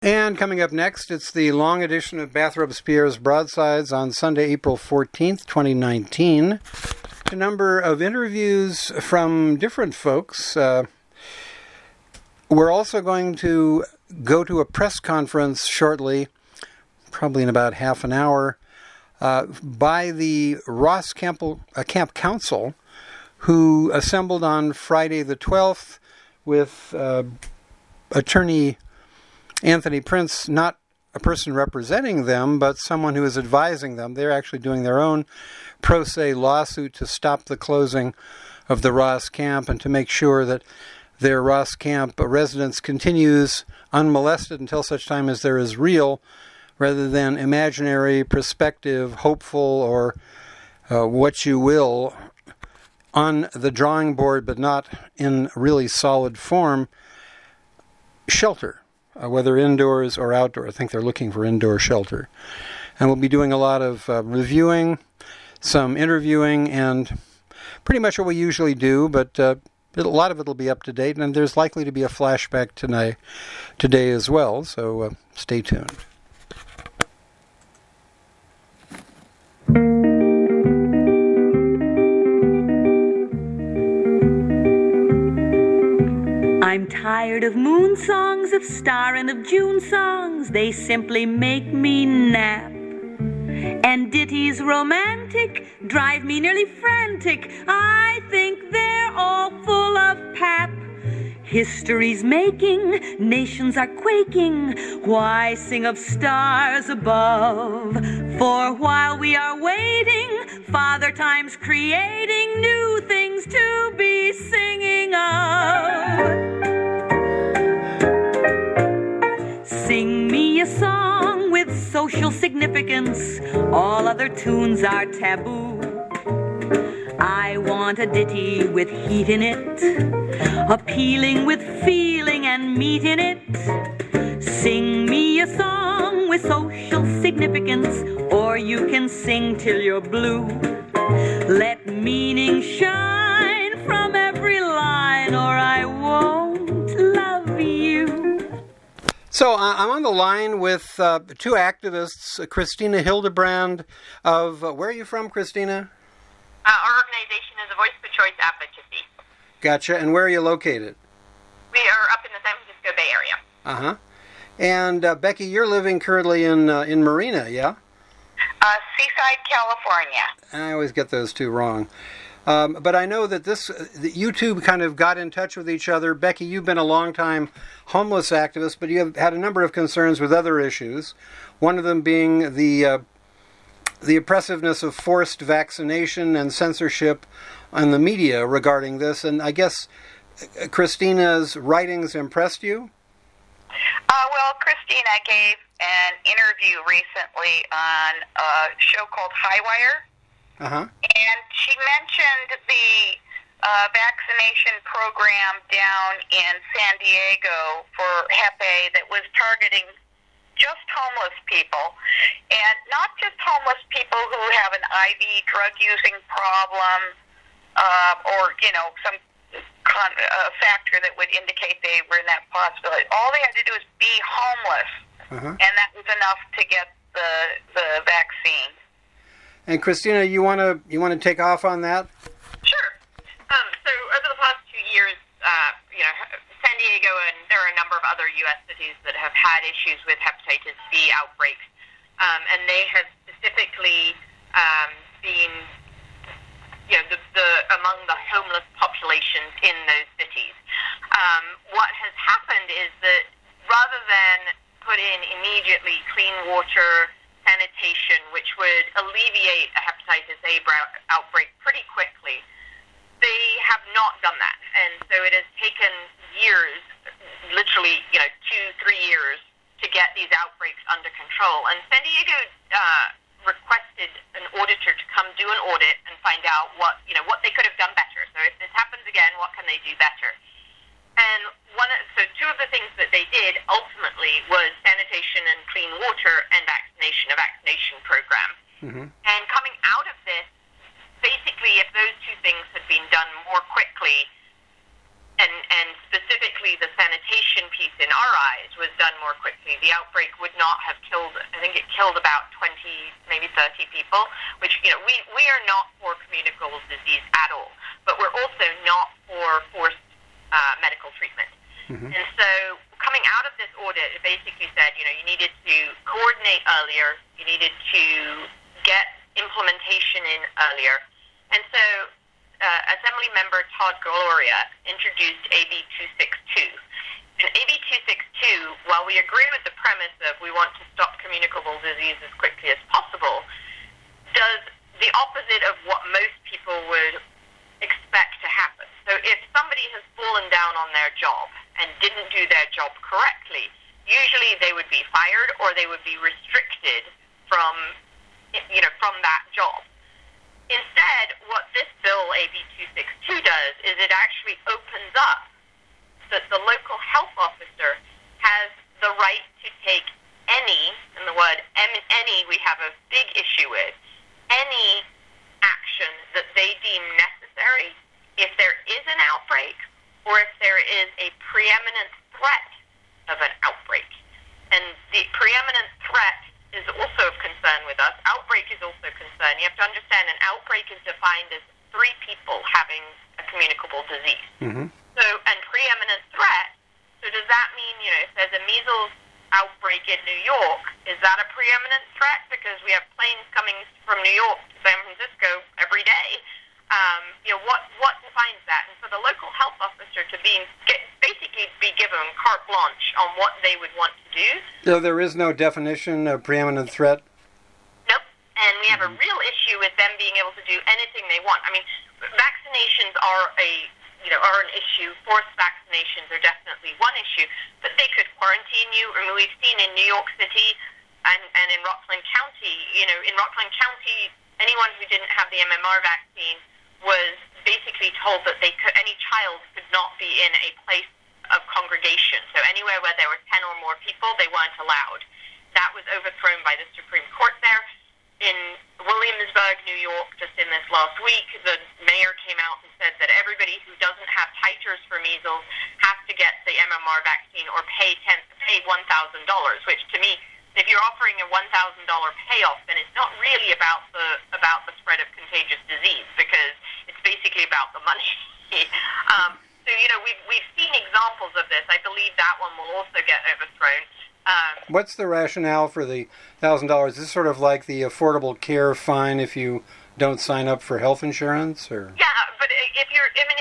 And coming up next, it's the long edition of Bath Robespierre's Broadsides on Sunday, April 14th, 2019. A number of interviews from different folks. We're also going to go to a press conference shortly, probably in about half an hour, by the Ross Camp Council, who assembled on Friday the 12th with attorney Anthony Prince, not a person representing them, but someone who is advising them. They're actually doing their own pro se lawsuit to stop the closing of the Ross Camp and to make sure that their Ross Camp residence continues unmolested until such time as there is real, rather than imaginary, prospective, hopeful, or what you will, on the drawing board but not in really solid form, shelter. Whether indoors or outdoor. I think they're looking for indoor shelter. And we'll be doing a lot of reviewing, some interviewing, and pretty much what we usually do, but a lot of it will be up to date, and there's likely to be a flashback today as well, so stay tuned. I'm tired of moon songs, of star and of June songs. They simply make me nap. And ditties romantic drive me nearly frantic. I think they're all full of pap. History's making, nations are quaking. Why sing of stars above? For while we are waiting, Father Time's creating new things to be singing of. Sing me a song with social significance. All other tunes are taboo. I want a ditty with heat in it, appealing with feeling and meat in it. Sing me a song with social significance, or you can sing till you're blue. Let meaning shine from every line, or I won't love you. So I'm on the line with two activists, Christina Hildebrand of, where are you from, Christina? Our organization is a Voice for Choice Advocacy. Gotcha. And where are you located? We are up in the San Francisco Bay Area. Uh-huh. And Becky, you're living currently in Marina, yeah? Seaside, California. I always get those two wrong. But I know that that you two kind of got in touch with each other. Becky, you've been a long-time homeless activist, but you have had a number of concerns with other issues. One of them being the oppressiveness of forced vaccination and censorship on the media regarding this. And I guess Christina's writings impressed you? Well, Christina gave an interview recently on a show called Highwire. Uh-huh. And she mentioned the vaccination program down in San Diego for Hep A that was targeting just homeless people, and not just homeless people who have an IV drug-using problem or, some factor that would indicate they were in that possibility. All they had to do was be homeless, and that was enough to get the vaccine. And Christina, you want to take off on that? Sure. So over the past 2 years, San Diego and there are a number of other U.S. cities that have had issues with hepatitis B outbreaks, and they have specifically been, among the homeless populations in those cities. What has happened is that rather than put in immediately clean water, sanitation, which would alleviate a hepatitis A outbreak pretty quickly, they have not done that. And so it has taken years, literally, 2-3 years, to get these outbreaks under control. And San Diego requested an auditor to come do an audit and find out what they could have done better. So if this happens again, what can they do better? And two of the things that they did ultimately was sanitation and clean water and a vaccination program. Mm-hmm. And coming out of this, basically, if those two things had been done more quickly and specifically the sanitation piece in our eyes was done more quickly. The outbreak would not have killed, I think it killed about 20, maybe 30 people, which, we are not for communicable disease at all, but we're also not for forced medical treatment. Mm-hmm. And so coming out of this audit, it basically said, you needed to coordinate earlier, you needed to get implementation in earlier. And so Assembly Member Todd Gloria introduced AB 262. And AB 262, while we agree with the premise of we want to stop communicable disease as quickly as possible, does the opposite of what most people would expect to happen. So if somebody has fallen down on their job and didn't do their job correctly, usually they would be fired or they would be restricted from that job. Instead, what this bill, AB 262, does is it actually opens up that the local health officer has the right to take any, and the word any we have a big issue with, any action that they deem necessary if there is an outbreak or if there is a preeminent threat of an outbreak. And the preeminent threat is also of concern with us. Outbreak is also a concern. You have to understand an outbreak is defined as 3 people having a communicable disease. Mm-hmm. So, and preeminent threat, so does that mean, if there's a measles outbreak in New York, is that a preeminent threat? Because we have planes coming from New York to San Francisco every day. What defines that? And for the local health officer to basically be given carte blanche on what they would want to do. So there is no definition of preeminent threat? Nope. And we have a real issue with them being able to do anything they want. I mean, vaccinations are an issue. Forced vaccinations are definitely one issue. But they could quarantine you. I mean, we've seen in New York City and in Rockland County, in Rockland County, anyone who didn't have the MMR vaccine was basically told that any child could not be in a place of congregation. So anywhere where there were 10 or more people, they weren't allowed. That was overthrown by the Supreme Court there. In Williamsburg, New York, just in this last week, the mayor came out and said that everybody who doesn't have titers for measles has to get the MMR vaccine or pay $1,000, which to me, if you're offering a $1,000 payoff, then it's not really about the spread of contagious disease, because it's basically about the money. So we've seen examples of this. I believe that one will also get overthrown. What's the rationale for the $1,000? Is this sort of like the Affordable Care fine if you don't sign up for health insurance, or? Yeah, but if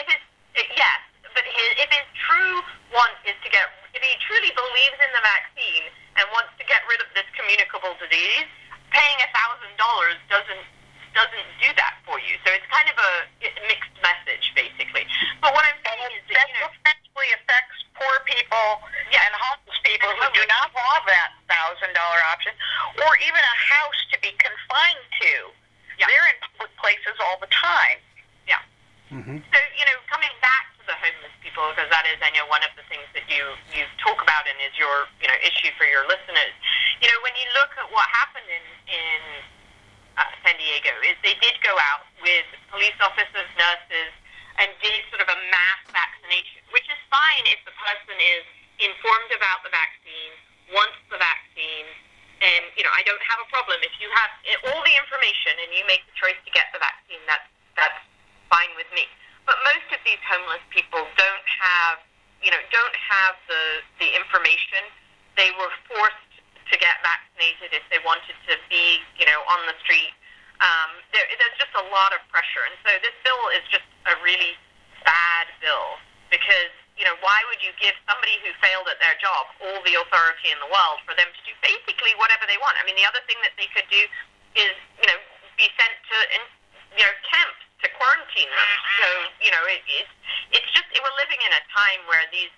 his true want is to if he truly believes in the vaccine and wants to get rid of this communicable disease, paying $1,000 doesn't do that for you. So it's kind of a mixed message, basically. But what I'm saying is that essentially affects poor people and homeless people who do not have that $1,000 option, or even a house to be confined to. Yeah. They're in public places all the time. Yeah. Mm-hmm. So coming back to the homeless people, because that is, I know, one of the things that you talk about and is your issue for your listeners. When you look at what happened in San Diego, is they did go out with police officers, nurses, and did sort of a mass vaccination, which is fine if the person is informed about the vaccine, wants the vaccine, and I don't have a problem if you have all the information and you make the choice to get the vaccine. That's fine with me. But most of these homeless people don't have the information. They were forced to get vaccinated if they wanted to be, on the street. There's just a lot of pressure. And so this bill is just a really bad bill because, why would you give somebody who failed at their job all the authority in the world for them to do basically whatever they want? I mean, the other thing that they could do is, be sent to, camps to quarantine them. So, we're living in a time where these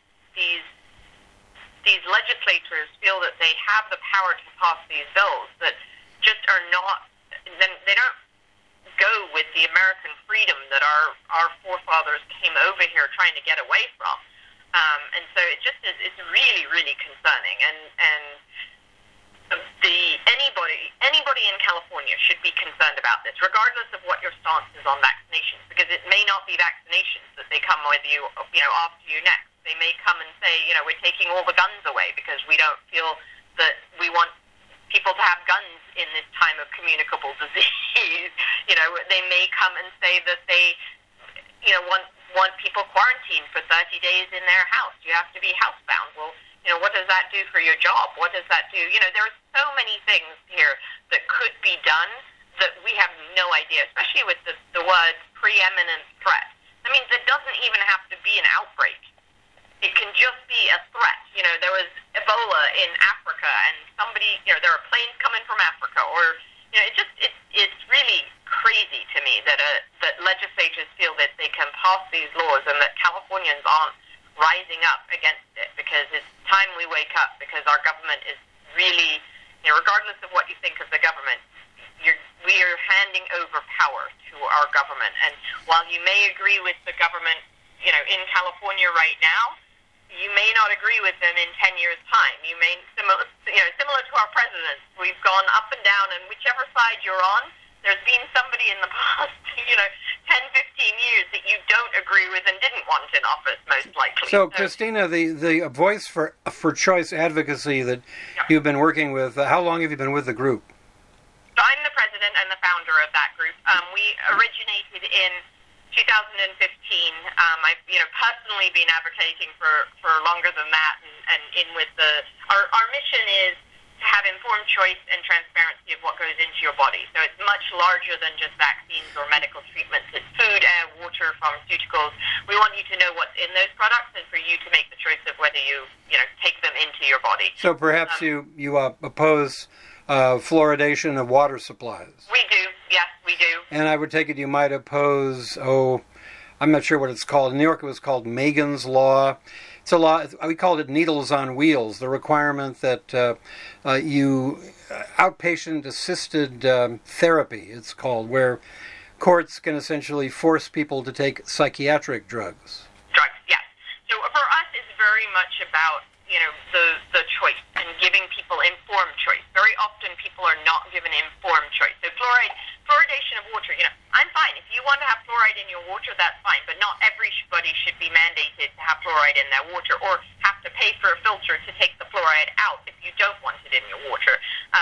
legislators feel that they have the power to pass these bills that just are not, they don't go with the American freedom that our forefathers came over here trying to get away from. And so it's really, really concerning. And anybody in California should be concerned about this, regardless of what your stance is on vaccinations, because it may not be vaccinations that they come with you, after you next. They may come and say, we're taking all the guns away because we don't feel that we want people to have guns in this time of communicable disease. They may come and say that they, want people quarantined for 30 days in their house. You have to be housebound. Well, what does that do for your job? What does that do? There are so many things here that could be done that we have no idea, especially with the words preeminent threat. I mean, there doesn't even have to be an outbreak. It can just be a threat. There was Ebola in Africa, and somebody, there are planes coming from Africa, or, it's really crazy to me that legislators feel that they can pass these laws and that Californians aren't rising up against it, because it's time we wake up, because our government is really, regardless of what you think of the government, we are handing over power to our government. And while you may agree with the government, in California right now, you may not agree with them in 10 years' time. You may, similar to our presidents, we've gone up and down, and whichever side you're on, there's been somebody in the past, 10, 15 years that you don't agree with and didn't want in office, most likely. So Christina, the voice for choice advocacy that you've been working with, how long have you been with the group? So I'm the president and the founder of that group. We originated in 2015. I've personally been advocating for longer than that, and in with our mission is to have informed choice and transparency of what goes into your body. So it's much larger than just vaccines or medical treatments. It's food, air, water, pharmaceuticals. We want you to know what's in those products, and for you to make the choice of whether you take them into your body. So perhaps you oppose fluoridation of water supplies. We do, yes, we do. And I would take it you might oppose, I'm not sure what it's called. In New York it was called Megan's Law. It's a law, we called it needles on wheels, the requirement that outpatient-assisted therapy, it's called, where courts can essentially force people to take psychiatric drugs. Drugs, yes. So for us, it's very much about the choice and giving people informed choice. Very often people are not given informed choice. So fluoridation of water, I'm fine. If you want to have fluoride in your water, that's fine. But not everybody should be mandated to have fluoride in their water, or have to pay for a filter to take the fluoride out if you don't want it in your water.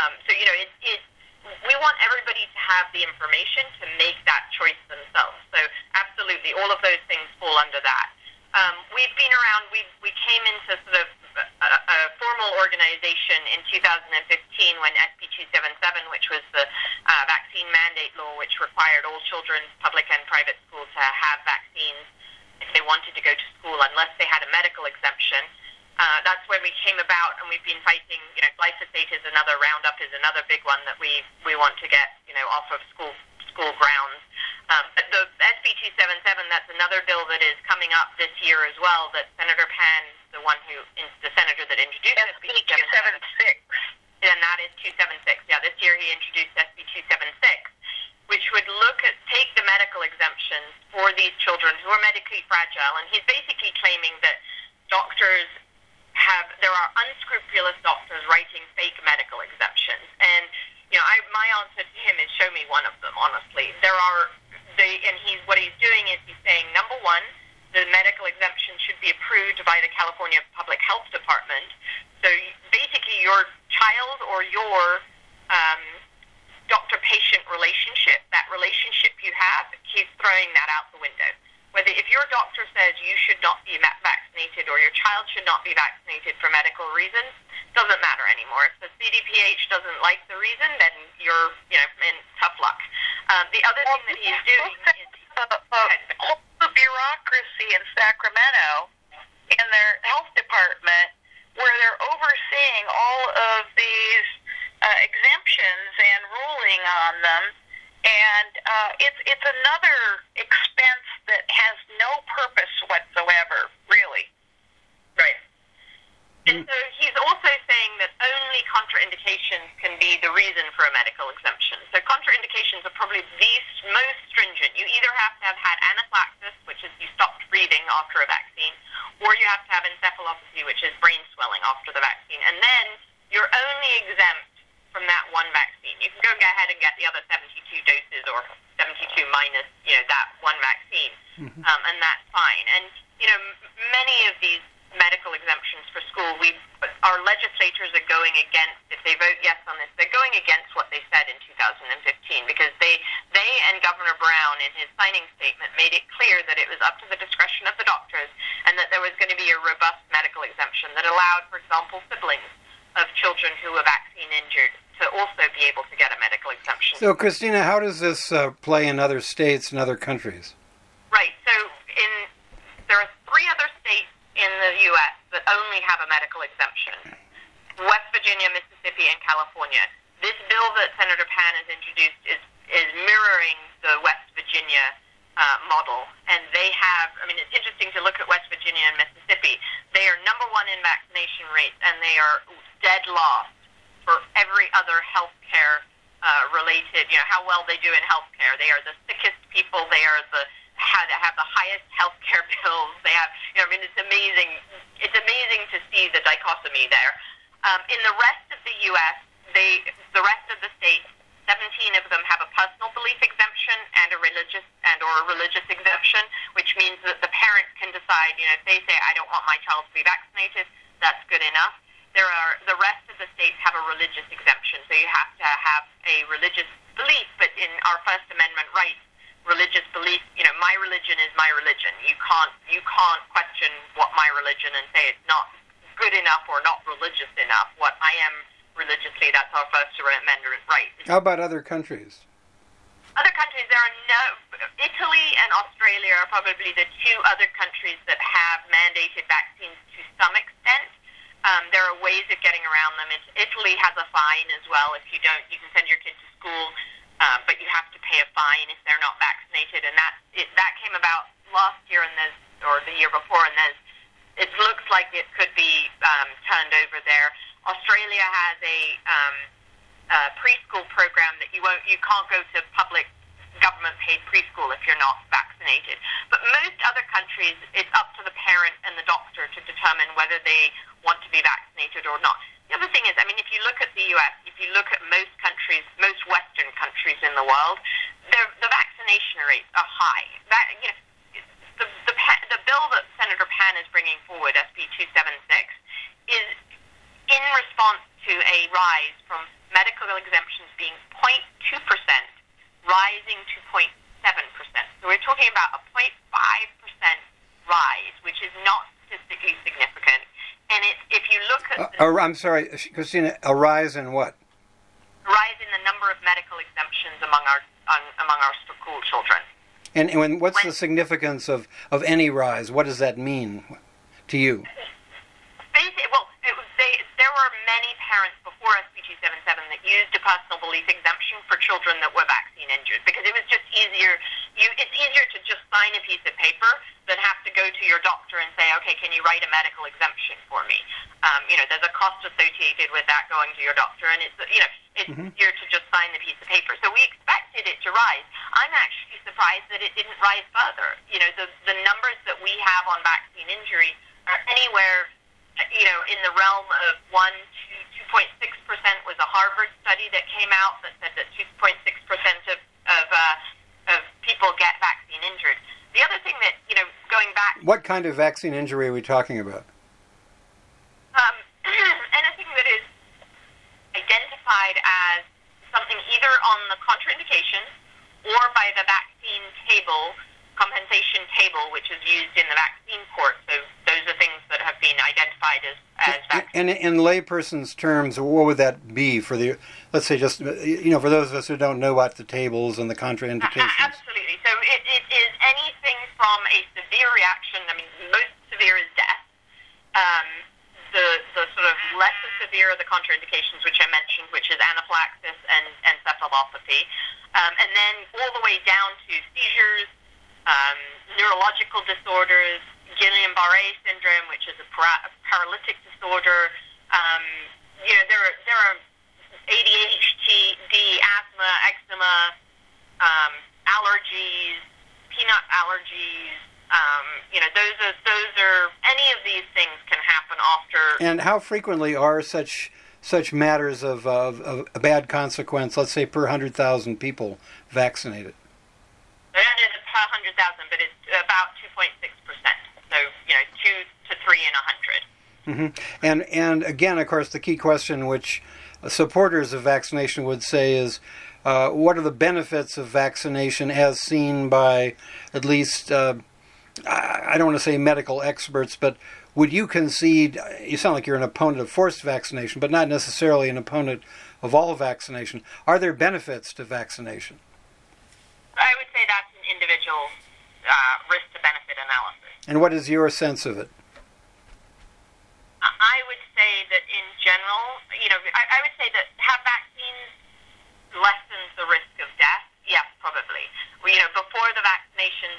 We want everybody to have the information to make that choice themselves. So absolutely, all of those things fall under that. We've been around, we came into sort of a formal organization in 2015 when SB 277, which was the vaccine mandate law, which required all children, public and private schools, to have vaccines if they wanted to go to school unless they had a medical exemption. That's when we came about, and we've been fighting, glyphosate is another, Roundup is another big one that we want to get, off of school grounds. But the SB 277, that's another bill that is coming up this year as well, that Senator Pan, the senator that introduced SB 276. And that is 276. Yeah, this year he introduced SB 276, which would take the medical exemptions for these children who are medically fragile. And he's basically claiming that there are unscrupulous doctors writing fake medical exemptions. And, my answer to him is show me one of them, honestly. What he's doing is he's saying, number one, the medical exemption should be approved by the California Public Health Department. So basically your child or your doctor-patient relationship, that relationship you have, he's throwing that out the window. If your doctor says you should not be vaccinated or your child should not be vaccinated for medical reasons, doesn't matter anymore. If the CDPH doesn't like the reason, then you're, in tough luck. The other thing that he's doing is the bureaucracy in Sacramento in their health department, where they're overseeing all of these exemptions and ruling on them, and it's another expense that has no purpose whatsoever, really. Right. And so he's also saying that only contraindications can be the reason for a medical exemption. So contraindications are probably the most stringent. You either have to have had anaphylaxis, which is you stopped breathing after a vaccine, or you have to have encephalopathy, which is brain swelling after the vaccine. And then you're only exempt from that one vaccine. You can go ahead and get the other 72 doses doses, or 72 minus, that one vaccine, and that's fine. And, many of these medical exemptions for school, our legislators are going against, if they vote yes on this, they're going against what they said in 2015, because they and Governor Brown in his signing statement made it clear that it was up to the discretion of the doctors, and that there was going to be a robust medical exemption that allowed, for example, siblings of children who were vaccine injured to also be able to get a medical exemption. So, Christina, how does this play in other states and other countries? Right. So there are 3 other states in the U.S. that only have a medical exemption: West Virginia, Mississippi, and California. This bill that Senator Pan has introduced is mirroring the West Virginia model, and they have, it's interesting to look at West Virginia and Mississippi. They are number 1 in vaccination rates, and they are dead last for every other healthcare related, how well they do in healthcare. They are the sickest people. They are have the highest healthcare bills. They have, it's amazing. It's amazing to see the dichotomy there. In the rest of the U.S., the rest of the states, 17 of them have a personal belief exemption and a religious exemption, which means that the parent can decide, if they say, I don't want my child to be vaccinated, that's good enough. The rest of the states have a religious exemption, so you have to have a religious belief, but in our First Amendment rights, religious belief, my religion is my religion. You can't question what my religion and say it's not good enough or not religious enough. What I am religiously, that's our First Amendment right. How about other countries? Other countries, there are Italy and Australia are probably the 2 other countries that have mandated vaccines to some extent. There are ways of getting around them. Italy has a fine as well. If you don't, you can send your kid to school, but you have to pay a fine if they're not vaccinated. And that came about last year or the year before, and it looks like it could be turned over there. Australia has a preschool program that you can't go to public government-paid preschool if you're not vaccinated. But most other countries, it's up to the parent and the doctor to determine whether they want to be vaccinated or not. The other thing is, if you look at the U.S., if you look at most countries, most Western countries in the world, the vaccination rates are high. The bill that Senator Pan is bringing forward, SB 276, is in response to a rise from medical exemptions being 0.2% rising to 0.7%. So we're talking about a 0.5% rise, which is not statistically significant. And if you look at... I'm sorry, Christina, a rise in what? A rise in the number of medical exemptions among our school children. And what's the significance of any rise? What does that mean to you? There were many parents before SB 277 that used a personal belief exemption for children that were vaccine injured, because it was just easier. It's easier to just sign a piece of paper than have to go to your doctor and say, okay, can you write a medical exemption for me? There's a cost associated with that going to your doctor, and it's easier to just sign the piece of paper. So we expected it to rise. I'm actually surprised that it didn't rise further. The numbers that we have on vaccine injury are anywhere, in the realm of 1 to 2.6% was a Harvard study that came out that said that 2.6% of people get vaccine injured. The other thing that, going back... What kind of vaccine injury are we talking about? Anything that is identified as something either on the contraindications or by the vaccine table, compensation table, which is used in the vaccine court. So those are things that have been identified as vaccines. And in layperson's terms, what would that be for the, let's say, just, for those of us who don't know what the tables and the contraindications? Absolutely. So it is anything from a severe reaction, most severe is death. The sort of lesser severe are the contraindications, which I mentioned, which is anaphylaxis and encephalopathy. And then all the way down to seizures, neurological disorders, Guillain-Barré syndrome, which is a paralytic disorder. There are ADHD, asthma, eczema, allergies, peanut allergies. Those are any of these things can happen after. And how frequently are such such matters of a bad consequence, let's say per 100,000 people vaccinated? It is per 100,000, but it's about 2.6%. So, 2 to 3 in 100. Mm-hmm. And again, of course, the key question which supporters of vaccination would say is, what are the benefits of vaccination as seen by at least, I don't want to say medical experts, but would you concede, you sound like you're an opponent of forced vaccination, but not necessarily an opponent of all vaccination. Are there benefits to vaccination? I would say that's an individual risk-to-benefit analysis. And what is your sense of it? I would say that in general, I would say that have vaccines lessens the risk of death? Yes, probably. Before the vaccination,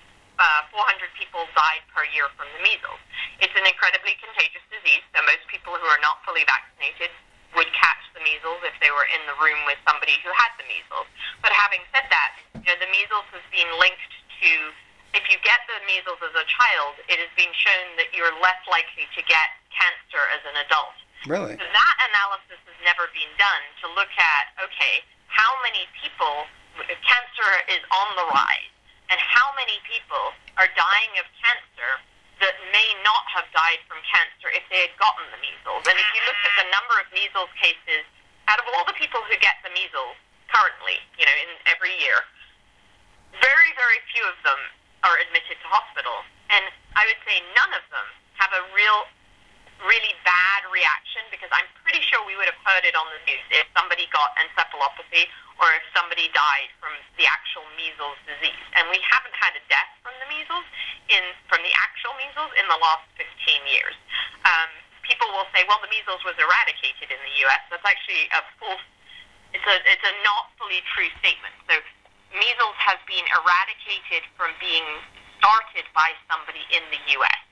400 people died per year from the measles. It's an incredibly contagious disease, so most people who are not fully vaccinated would catch the measles if they were in the room with somebody who had the measles. But having said that, the measles has been linked to, if you get the measles as a child, it has been shown that you're less likely to get cancer as an adult. Really? So that analysis has never been done to look at, okay, how many people, cancer is on the rise, and how many people are dying of cancer that may not have died from cancer if they had gotten the measles. And if you look at the number of measles cases, out of all the people who get the measles currently, in every year, very, very few of them are admitted to hospital. And I would say none of them have a really bad reaction, because I'm pretty sure we would have heard it on the news if somebody got encephalopathy or if somebody died from the actual measles disease. And we haven't had a death from the measles, from the actual measles, in the last 15 years. People will say, well, the measles was eradicated in the U.S. That's actually it's a not fully true statement. So measles has been eradicated from being started by somebody in the U.S.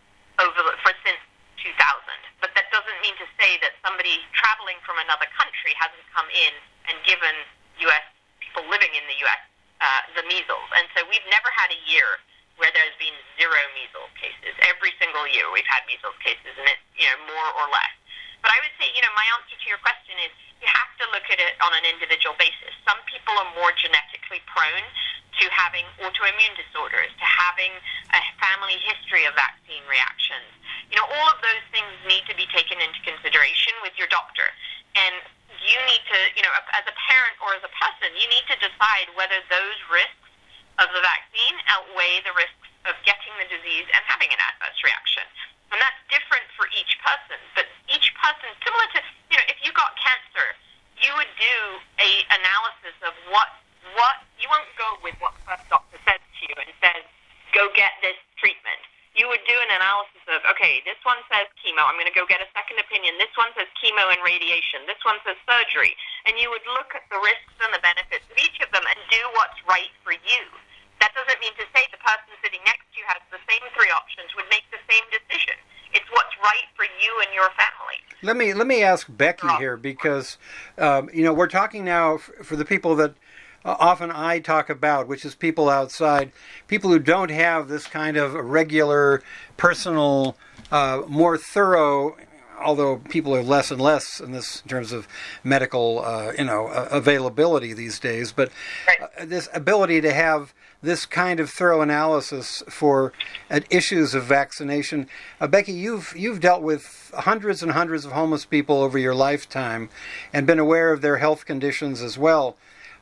since 2000. But that doesn't mean to say that somebody traveling from another country hasn't come in and given U.S. people living in the U.S. The measles. And so we've never had a year where there's been zero measles cases. Every single year we've had measles cases, and it's more or less. But I would say, my answer to your question is you have to look at it on an individual basis. Some people are more genetically prone to having autoimmune disorders, to having a family history of vaccine reactions. All of those things need to be taken into consideration with your doctor. And you need to, as a parent or as a person, you need to decide whether those risks of the vaccine outweigh the risks of getting the disease and having an adverse reaction. And that's different for each person. But each person, similar to, if you got cancer, you would do a analysis of what you won't go with what the first doctor says to you and says, go get this treatment. You would do an analysis of, okay, this one says chemo, I'm going to go get a second opinion. This one says chemo and radiation. This one says surgery. And you would look at the risks and the benefits of each of them and do what's right for you. That doesn't mean to say the person sitting next to you has the same three options, would make the same decision. It's what's right for you and your family. Let me ask Becky here, because we're talking now for the people that often I talk about, which is people outside, people who don't have this kind of regular, personal, more thorough, although people are less and less in terms of medical, availability these days, but this ability to have this kind of thorough analysis for issues of vaccination. Becky, you've dealt with hundreds and hundreds of homeless people over your lifetime and been aware of their health conditions as well.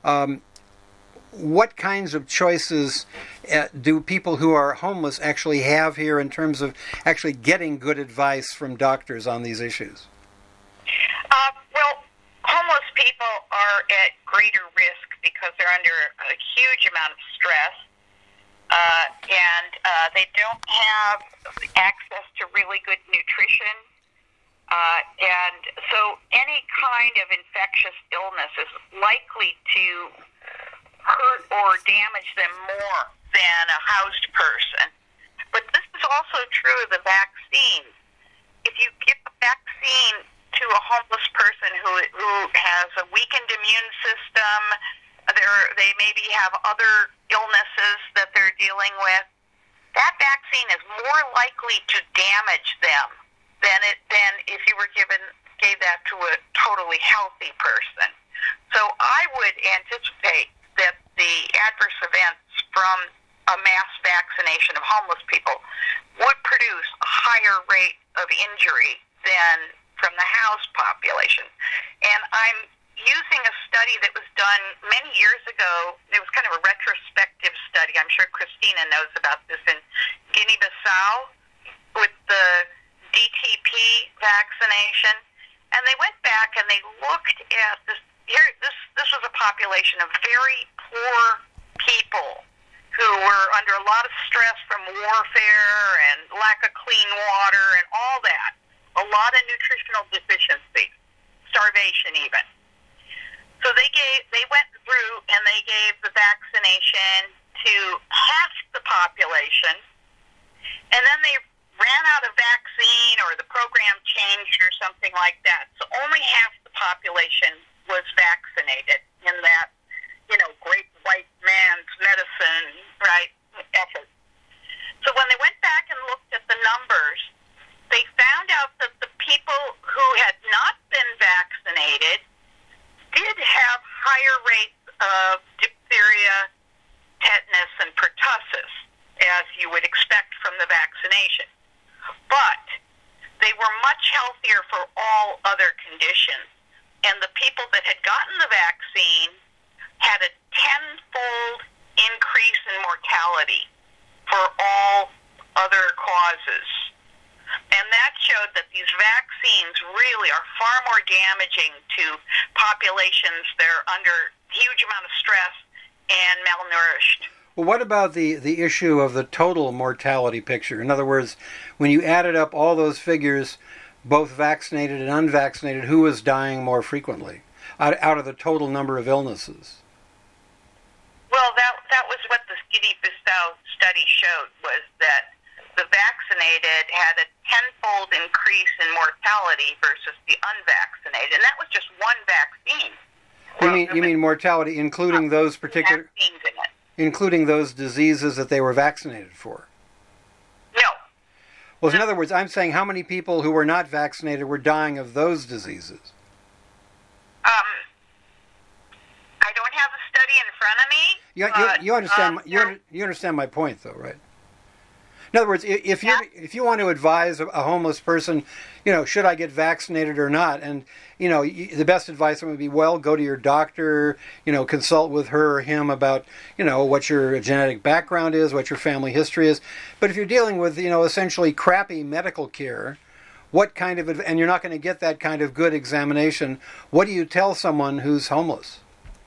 What kinds of choices do people who are homeless actually have here in terms of actually getting good advice from doctors on these issues? Well, homeless people are at greater risk because they're under a huge amount of stress, and they don't have access to really good nutrition. And so any kind of infectious illness is likely to hurt or damage them more than a housed person. But this is also true of the vaccines. If you give a vaccine to a homeless person who has a weakened immune system, they maybe have other illnesses that they're dealing with, that vaccine is more likely to damage them than if you were given gave that to a totally healthy person. So I would anticipate that the adverse events from a mass vaccination of homeless people would produce a higher rate of injury than from the house population. And I'm using a study that was done many years ago. It was kind of a retrospective study. I'm sure Christina knows about this, in Guinea-Bissau with the DTP vaccination. And they went back and they looked at this. This was a population of very poor people who were under a lot of stress from warfare and lack of clean water and all that. A lot of nutritional deficiency, starvation even. So they went through and they gave the vaccination to half the population, and then they ran out of vaccine or the program changed or something like that. So only half the population was vaccinated in that, great white man's medicine, right, effort. So when they went back and looked at the numbers, they found out that the people who had not been vaccinated did have higher rates of diphtheria, tetanus, and pertussis, as you would expect from the vaccination. But they were much healthier for all other conditions. And the people that had gotten the vaccine had a 10-fold increase in mortality for all other causes. And that showed that these vaccines really are far more damaging to populations that are under huge amount of stress and malnourished. Well, what about the issue of the total mortality picture? In other words, when you added up all those figures, both vaccinated and unvaccinated, who was dying more frequently out of the total number of illnesses? Well, that was what the Guinea-Bissau study showed, was that the vaccinated had a 10-fold increase in mortality versus the unvaccinated, and that was just one vaccine. You mean mortality, including those particular, vaccines in it. Including those diseases that they were vaccinated for? No. Well, in other words, I'm saying how many people who were not vaccinated were dying of those diseases? I don't have the study in front of me. You understand? You understand my point, though, right? In other words, if you want to advise a homeless person, should I get vaccinated or not, and the best advice would be, well, go to your doctor, consult with her or him about, what your genetic background is, what your family history is. But if you're dealing with, essentially crappy medical care, what kind of, and you're not going to get that kind of good examination, what do you tell someone who's homeless?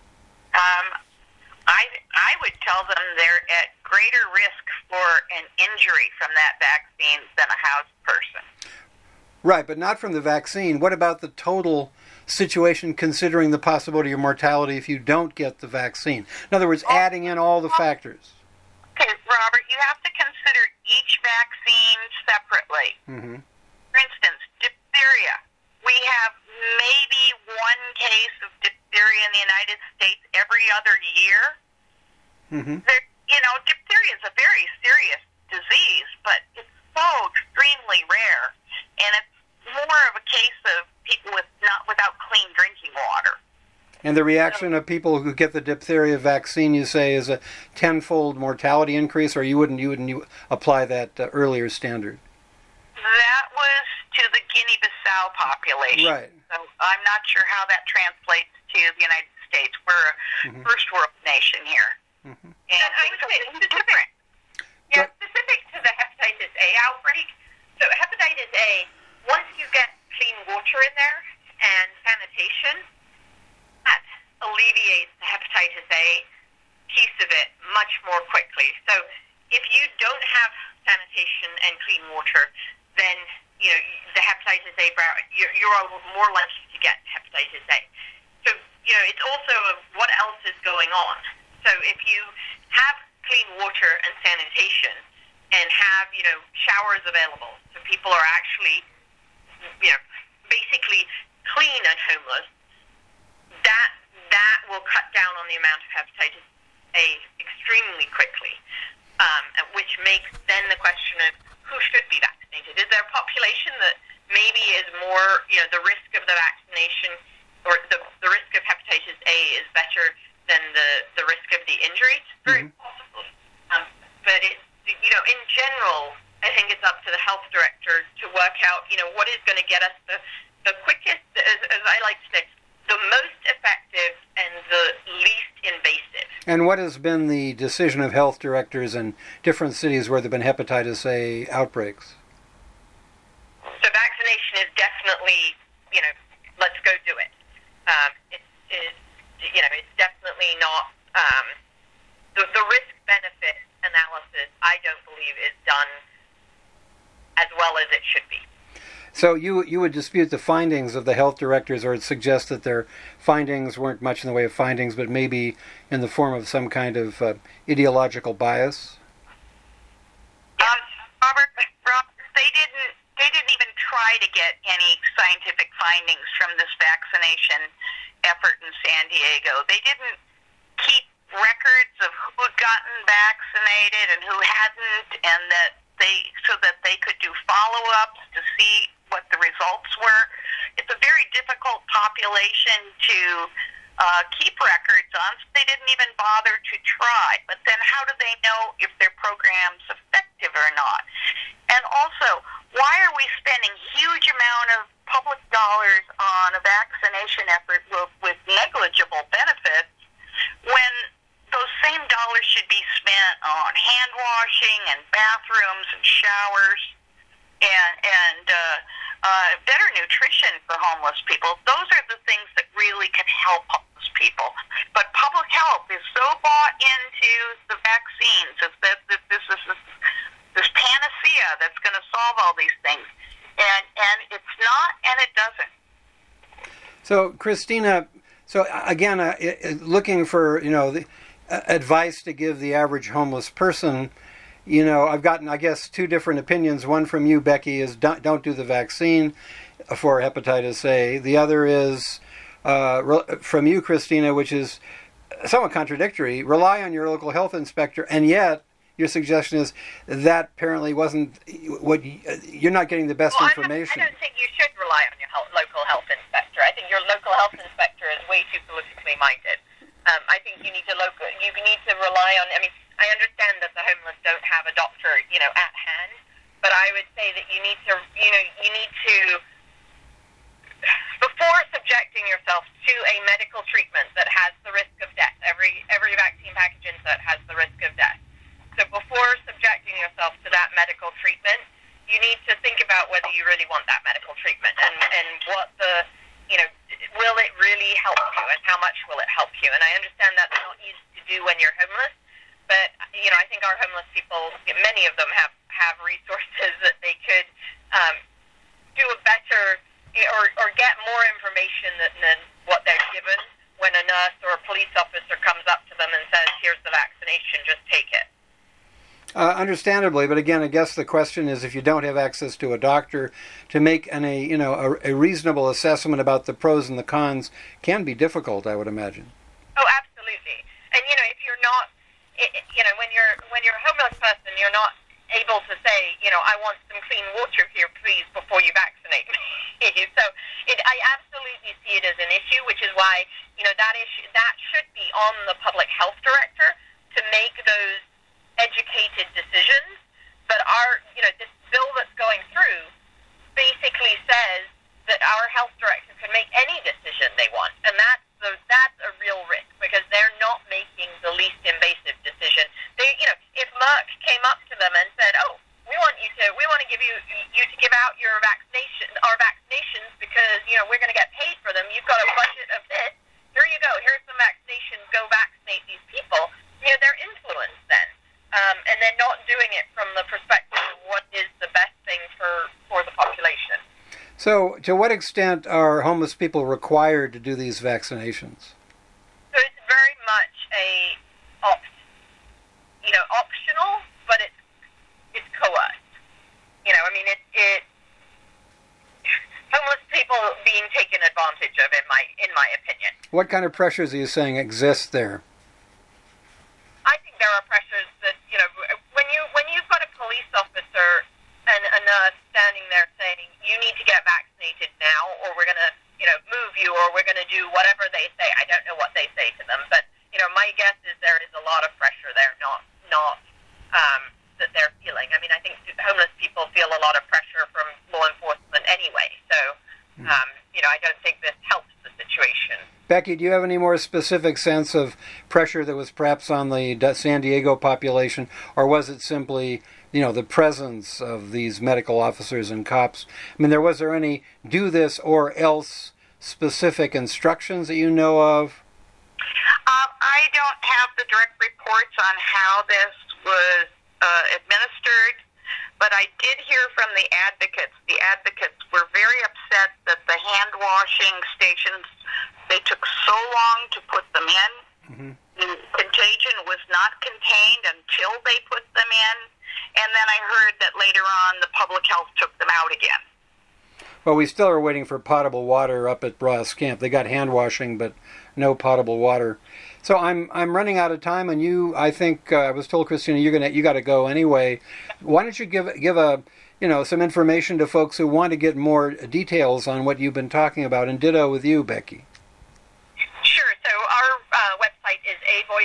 I would tell them they're at greater risk for an injury from that vaccine than a house person. Right, but not from the vaccine. What about the total situation, considering the possibility of mortality if you don't get the vaccine? In other words, adding in all the factors. Okay, Robert, you have to consider each vaccine separately. Mm-hmm. For instance, diphtheria. We have maybe one case of diphtheria in the United States every other year. Mm-hmm. Diphtheria is a very serious disease, but it's so extremely rare, and it's more of a case of people without clean drinking water. And the reaction of people who get the diphtheria vaccine, you say, is a 10-fold mortality increase, or you wouldn't apply that earlier standard? That was to the Guinea-Bissau population. Right. So I'm not sure how that translates to the United States. We're a first world nation here. Mm-hmm. And I would say it's different. Yeah, specific to the hepatitis A outbreak. So hepatitis A, once you get clean water in there and sanitation, that alleviates the hepatitis A piece of it much more quickly. So if you don't have sanitation and clean water, then the hepatitis A, you're more likely to get hepatitis A. So it's also what else is going on. So if you have clean water and sanitation and have, showers available, so people are actually, basically clean and homeless, that will cut down on the amount of hepatitis A extremely quickly, which makes then the question of who should be vaccinated. Is there a population that maybe is more, the risk of the vaccination or the risk of hepatitis A is better than the risk of the injury. It's very possible. But it's, in general, I think it's up to the health director to work out, what is going to get us the quickest, as I like to say, the most effective and the least invasive. And what has been the decision of health directors in different cities where there have been hepatitis A outbreaks? So vaccination is definitely, let's go do it. It's definitely not, the risk-benefit analysis, I don't believe, is done as well as it should be. So you would dispute the findings of the health directors, or suggest that their findings weren't much in the way of findings, but maybe in the form of some kind of ideological bias? Robert, they didn't even try to get any scientific findings from this vaccination effort in San Diego. They didn't keep records of who had gotten vaccinated and who hadn't, and so that they could do follow-ups to see what the results were. It's a very difficult population to keep records on, so they didn't even bother to try. But then how do they know if their program's effective or not? And also, why are we spending huge amount of public dollars on a vaccination effort with negligible benefits when those same dollars should be spent on hand washing and bathrooms and showers and better nutrition for homeless people? Those are the things that really can help homeless people. But public health is so bought into the vaccines that this is this panacea that's going to solve all these things. And it's not, and it doesn't. So, Christina, again, looking for, the advice to give the average homeless person, I've gotten, I guess, two different opinions. One from you, Becky, is don't do the vaccine for hepatitis A. The other is from you, Christina, which is somewhat contradictory. Rely on your local health inspector, and yet your suggestion is that apparently wasn't what you're not getting the best information. I don't think you should rely on your local health inspector. I think your local health inspector is way too politically minded. I think you need to rely on. I mean, I understand that the homeless don't have a doctor, at hand, but I would say that you need to before subjecting yourself to a medical treatment that has the risk of death. Every vaccine package insert has the risk of death. So before subjecting yourself to that medical treatment, you need to think about whether you really want that medical treatment and what will it really help you and how much will it help you. And I understand that's not easy to do when you're homeless, but, I think our homeless people, many of them have resources that they could do a better or get more information than what they're given when a nurse or a police officer comes up to them and says, here's the vaccination, just take it. Understandably, but again, I guess the question is, if you don't have access to a doctor, to make a reasonable assessment about the pros and the cons can be difficult, I would imagine. Oh, absolutely. And if you're not, when you're a homeless person, you're not able to say, I want some clean water here, please, before you vaccinate me. So I absolutely see it as an issue, which is why that should be on the public health director to make those educated decisions. But this bill that's going through basically says that our health director can make any decision they want, and that's a real risk because they're not making the least invasive decision. If Merck came up to them and said, "Oh, we want to give you to give out our vaccinations because we're going to get paid for them. You've got a budget of this. Here you go. Here's some vaccinations. Go vaccinate these people." They're influenced then. And they're not doing it from the perspective of what is the best thing for the population. So, to what extent are homeless people required to do these vaccinations? So it's very much optional, but it's coerced. Homeless people being taken advantage of, in my opinion. What kind of pressures are you saying exist there? I think there are pressures that, when you've got a police officer and a nurse standing there saying, you need to get vaccinated now, or we're going to, move you, or we're going to do whatever they say. I don't know what they say to them, but, my guess is there is a lot of pressure there, not that they're feeling. I mean, I think homeless people feel a lot of pressure from law enforcement anyway, so, I don't think this helps the situation. Becky, do you have any more specific sense of pressure that was perhaps on the San Diego population, or was it simply, the presence of these medical officers and cops? I mean, was there any do this or else specific instructions that you know of? I don't have the direct reports on how this was administered, but I did hear from the advocates. The advocates were very upset that the hand washing stations, they took so long to put them in. Mm-hmm. The contagion was not contained until they put them in, and then I heard that later on the public health took them out again. Well, we still are waiting for potable water up at Ross Camp. They got hand washing, but no potable water. So I'm running out of time, and I think I was told, Christina, you got to go anyway. Why don't you give a some information to folks who want to get more details on what you've been talking about, and ditto with you, Becky. Sure. So our website is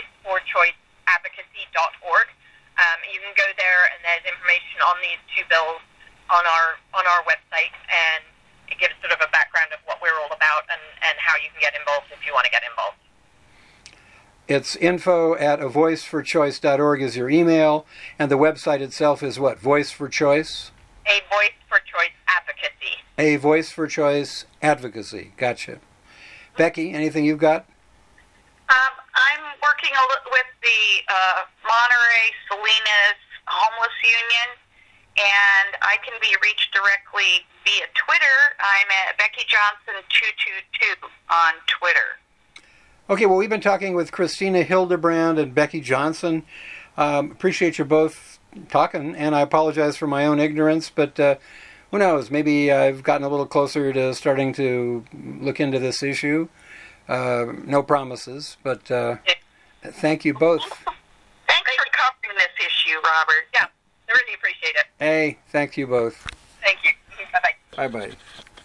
avoiceforchoiceadvocacy.org. You can go there, and there's information on these two bills on our website, and it gives sort of a background of what we're all about and how you can get involved if you want to get involved. It's info@avoiceforchoice.org is your email, and the website itself is what? Voice for Choice? A Voice for Choice Advocacy. A Voice for Choice Advocacy. Gotcha. Becky, anything you've got? I'm working with the Monterey Salinas Homeless Union, and I can be reached directly via Twitter. I'm at Becky Johnson 222 on Twitter. Okay, well, we've been talking with Christina Hildebrand and Becky Johnson. Appreciate you both talking, and I apologize for my own ignorance, but who knows? Maybe I've gotten a little closer to starting to look into this issue. No promises, but thank you both. Thanks for covering this issue, Robert. Yeah, I really appreciate it. Hey, thank you both. Thank you. Bye-bye. Bye-bye.